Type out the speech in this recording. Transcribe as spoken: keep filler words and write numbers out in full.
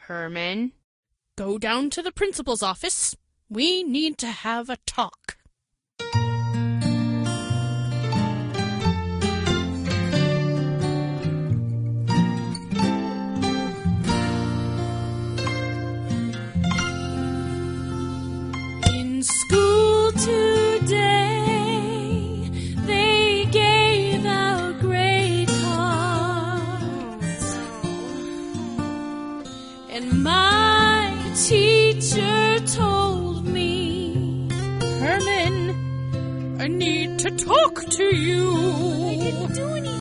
Herman, go down to the principal's office. We need to have a talk. In school today, they gave out grade cards, and my teacher told me, Herman, I need to talk to you.